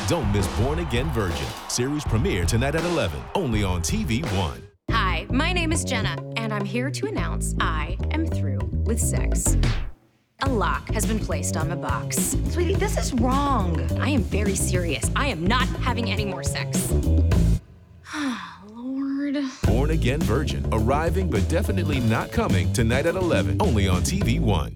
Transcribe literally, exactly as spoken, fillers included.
Don't miss Born Again Virgin. Series premiere tonight at eleven, only on T V One. Hi, my name is Jenna, and I'm here to announce I am through with sex. A lock has been placed on the box. Sweetie, this is wrong. I am very serious. I am not having any more sex. Lord. Born Again Virgin, arriving but definitely not coming tonight at eleven, only on T V One.